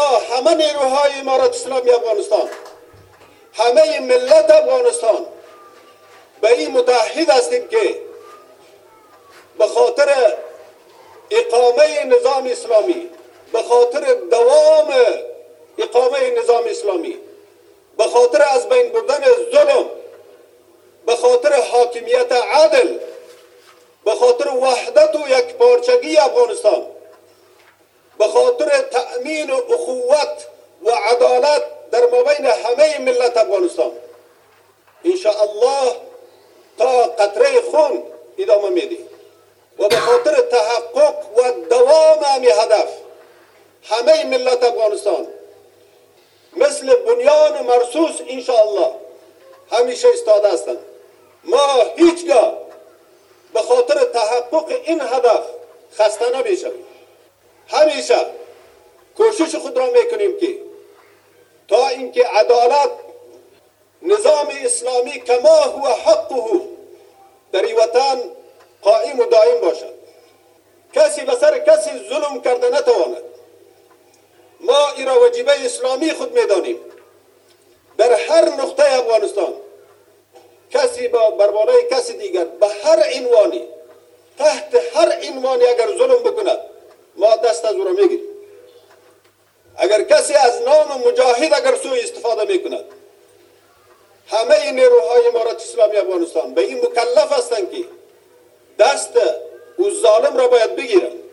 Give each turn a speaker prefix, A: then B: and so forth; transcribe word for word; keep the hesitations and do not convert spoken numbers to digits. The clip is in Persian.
A: ما همه نیروهای امارت اسلامی افغانستان، همه ملت افغانستان به این متحد هستیم که به خاطر اقامه نظام اسلامی، به خاطر دوام اقامه نظام اسلامی، به خاطر از بین بردن ظلم، به خاطر حاکمیت عادل، به خاطر وحدت و یکپارچگی افغانستان، به خاطر تأمین اخوت و عدالت در مابین همه ملت افغانستان، انشاءالله تا قطره خون ادامه میدیم و به خاطر تحقق و دوام همین هدف همه ملت افغانستان مثل بنیان مرصوص انشاءالله همیشه ایستاده هستند. ما هیچگاه به خاطر تحقق این هدف خسته نمیشویم. همیشه کوشش خود را میکنیم که تا اینکه عدالت، نظام اسلامی کما هو حقه در این وطن قائم و دائم باشد. کسی به سر کسی ظلم کرده نتواند. ما این را وجیبه اسلامی خود میدانیم. در هر نقطه افغانستان کسی با بربالای کسی دیگر به هر عنوانی، تحت هر عنوانی اگر ظلم بکند ما دست از او را میگیریم. اگر کسی از نام مجاهد اگر سوء استفاده میکند، همه نیروهای امارت اسلامی افغانستان به این مکلف هستند که دست او ظالم را باید بگیرند.